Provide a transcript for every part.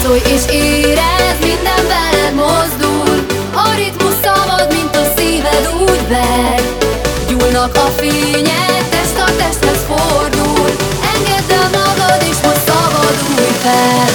Táncolj és érezd, minden veled mozdul. A ritmus szabad, mint a szíved úgy ver. Gyúlnak a fények, test a testhez fordul. Engedd el magad és most szabadulj fel.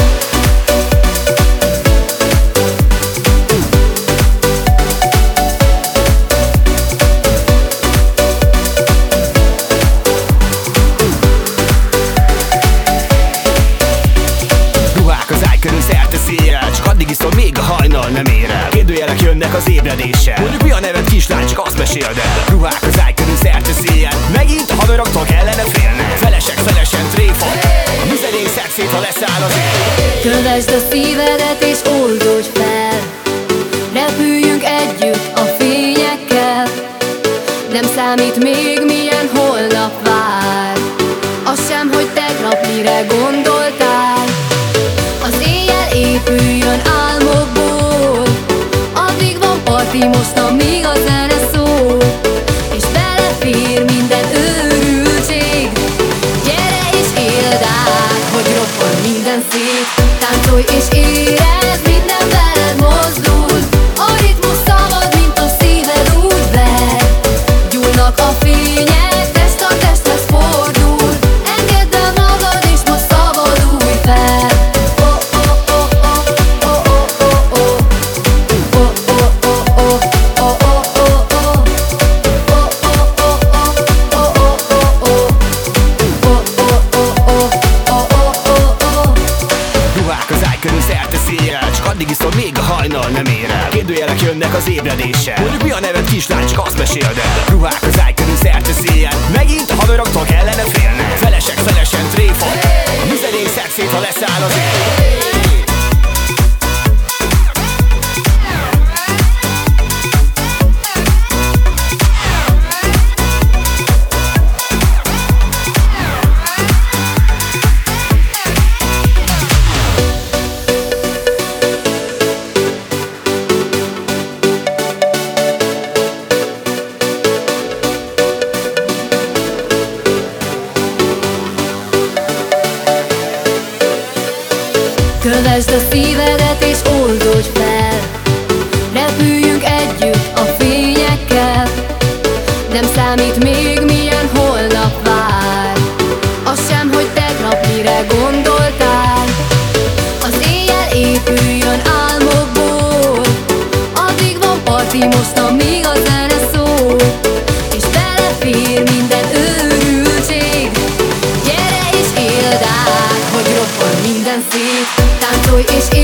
Csak addig iszol, még a hajnal nem ér el. Kérdőjelek jönnek az ébredéssel. Mondjuk mi a neved, kislány, csak azt meséld el. Ruhák az ágy körül szerte széjjel. Megint a haveroktól kellene félned. Felesen tréfol. A mizerény szexét, ha leszáll az ég. Kövesd a szívedet és oldódj fel. Repüljünk együtt a fényekkel. Nem számít még milyen holnap vár. Az sem, hogy tegnap mire gondoltál. Az éjjel épüljön álmokból. Addig van parti most, amíg a zene szól. És belefér minden őrültség. Gyere és éld át, hogy roppan minden szét. Táncolj és érezd, minden veled mozdul. A ritmus szabad, mint a szíved úgy ver. Gyúlnak a fények, test a testhez fordul. Engedd el magad és most szabadulj fel. Csak addig iszol, még a hajnal nem ér el. Kérdőjelek jönnek az ébredéssel. Mondjuk mi a neved, kislány, csak azt meséld el. Ruhák az ágy körül szerte széjjel. Megint a haveroktól kellene félned. Felesen tréfol. A mizerény szexét, ha leszáll az ég. Kövesd a szívedet és oldódj fel. Repüljünk együtt a fényekkel. Nem számít még milyen holnap vár. Az sem, hogy tegnap mire gondoltál. Az éjjel épüljön álmokból. Addig van parti most, amíg a zene szól. És belefér minden őrültség. Gyere és éld át, hogy roppan minden szét. Táncolj és